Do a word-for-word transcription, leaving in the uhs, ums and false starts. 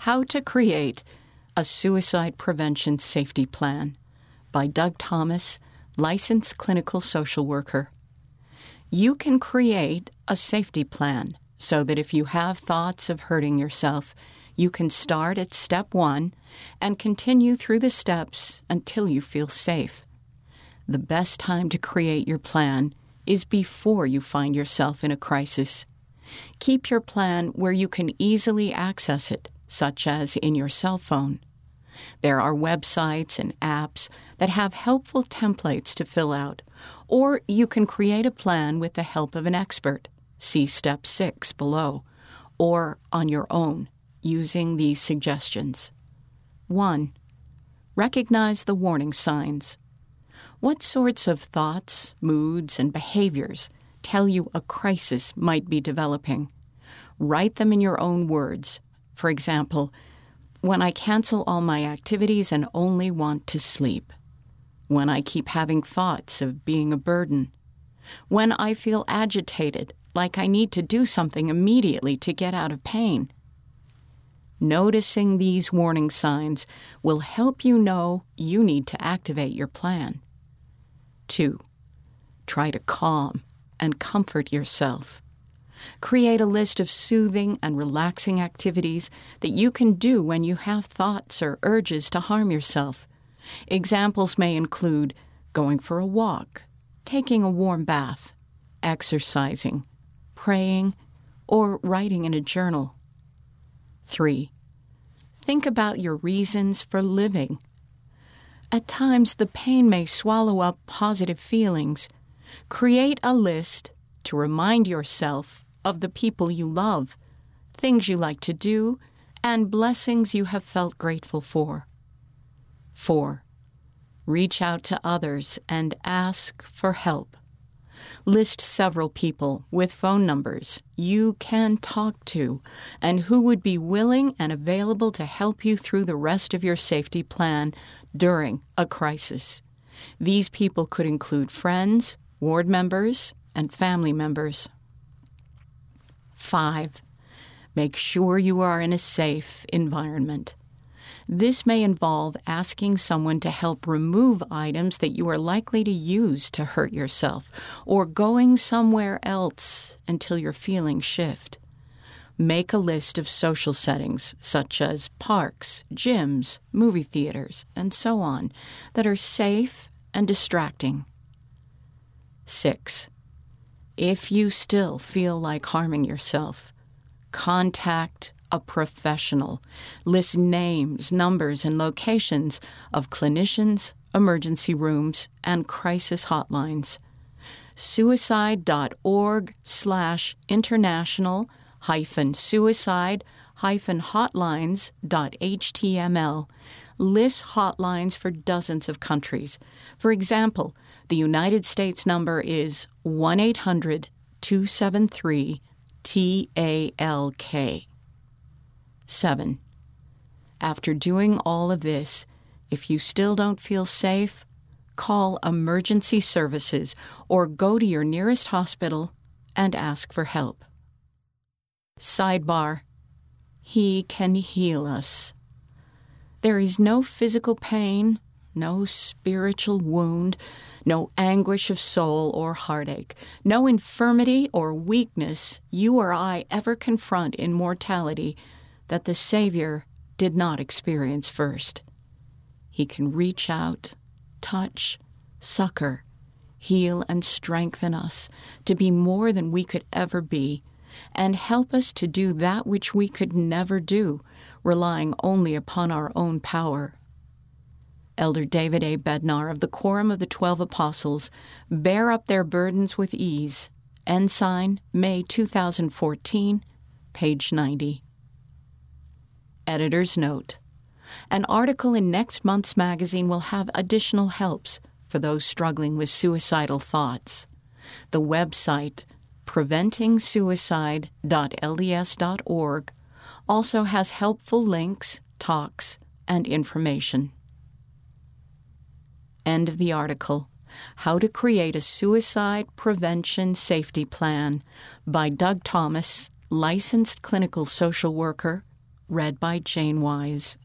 How to Create a Suicide Prevention Safety Plan by Doug Thomas, licensed clinical social worker. You can create a safety plan so that if you have thoughts of hurting yourself, you can start at step one and continue through the steps until you feel safe. The best time to create your plan is before you find yourself in a crisis. Keep your plan where you can easily access it, such as in your cell phone. There are websites and apps that have helpful templates to fill out, or you can create a plan with the help of an expert. See step six below, or on your own, using these suggestions. one. Recognize the warning signs. What sorts of thoughts, moods, and behaviors tell you a crisis might be developing? Write them in your own words. For example, when I cancel all my activities and only want to sleep. When I keep having thoughts of being a burden. When I feel agitated, like I need to do something immediately to get out of pain. Noticing these warning signs will help you know you need to activate your plan. two. Try to calm and comfort yourself. Create a list of soothing and relaxing activities that you can do when you have thoughts or urges to harm yourself. Examples may include going for a walk, taking a warm bath, exercising, praying, or writing in a journal. three. Think about your reasons for living. At times, the pain may swallow up positive feelings. Create a list to remind yourself of the people you love, things you like to do, and blessings you have felt grateful for. four. Reach out to others and ask for help. List several people with phone numbers you can talk to and who would be willing and available to help you through the rest of your safety plan during a crisis. These people could include friends, ward members, and family members. five. Make sure you are in a safe environment. This may involve asking someone to help remove items that you are likely to use to hurt yourself, or going somewhere else until your feelings shift. Make a list of social settings, such as parks, gyms, movie theaters, and so on, that are safe and distracting. six. If you still feel like harming yourself, contact a professional. List names, numbers, and locations of clinicians, emergency rooms, and crisis hotlines. Suicide.org slash international hyphen suicide hyphen hotlines dot html lists hotlines for dozens of countries. For example, the United States number is one eight hundred two seven three T A L K. seven. After doing all of this, if you still don't feel safe, call emergency services or go to your nearest hospital and ask for help. Sidebar: He can heal us. There is no physical pain, no spiritual wound, no anguish of soul or heartache, no infirmity or weakness you or I ever confront in mortality that the Savior did not experience first. He can reach out, touch, succor, heal, and strengthen us to be more than we could ever be, and help us to do that which we could never do, relying only upon our own power. Elder David A. Bednar of the Quorum of the Twelve Apostles, Bear Up Their Burdens with Ease, Ensign, May two thousand fourteen, page ninety. Editor's note: An article in next month's magazine will have additional helps for those struggling with suicidal thoughts. The website, preventing suicide dot L D S dot org, also has helpful links, talks, and information. End of the article. How to Create a Suicide Prevention Safety Plan by Doug Thomas, licensed clinical social worker, read by Jane Wise.